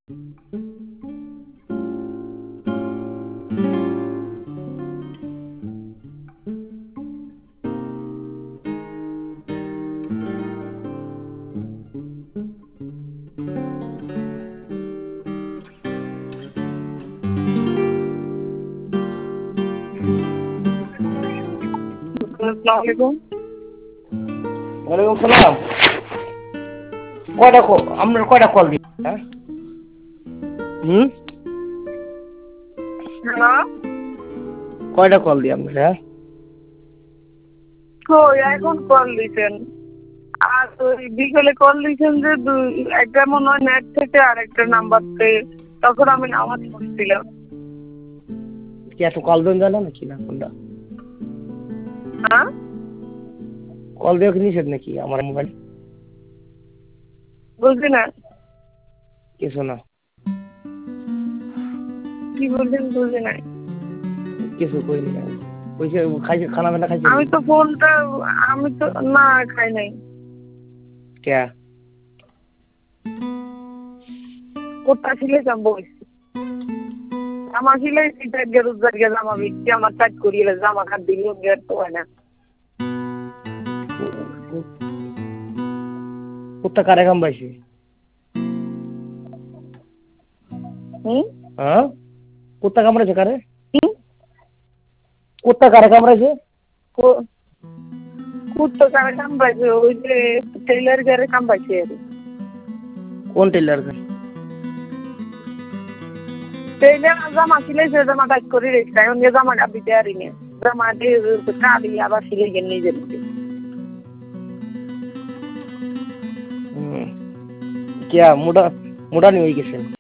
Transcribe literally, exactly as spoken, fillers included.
আসসালামু ওয়ালাইকুম সালাম। কয়টা আপনার কয়টা কল দিই? হ্যাঁ হুম হ্যালো। কয়টা কল দিই আপনার? হ্যাঁ কই এখন কল দিছেন? আর ওই বিকেলে কল দিছেন যে দুই একটা মনে হয় নেট থেকে আর একটা নাম্বার থেকে, তখন আমি নামাজ পড়ছিলাম। কি এত কল দেন জানো নাকি না কোনটা? হ্যাঁ কল দেওয়া কি নিষেধ নাকি আমার মোবাইল? বুঝলি না কিছু না, কি বলছেন, বুঝলি নাই। কিছু কইনি আমি। কইছে খাইছে, খানা পিনা খাইছে? আমি তো ফোনটা আমি তো না খাই নাই। কে কোথা ছিলে যাবো? জামা ছিলে গেরুজ জায়গা জামা বিকছি, আমার কাজ করিয়ে জামা কাট দিলে গের তো হয় না। কুত্তা কারে কামড়াইছে? হুম হ্যাঁ কুত্তা কামড়াইছে কারে? কুত্তা কারে কামড়াইছে? কুত্তা কারে কামড়াইছে? ওই যে টেইলার গারে কামড়াইছে। কোন টেইলার? টেইলার জামা সিলাইছে, জামা কাজ করে রেখেছে, এখন জামা কাট দিতে পারিনি। জামা দিয়ে কালি আবার সিলাই গেল নিজের কিয়া মোটা মোটা নিয়ে গেছেন?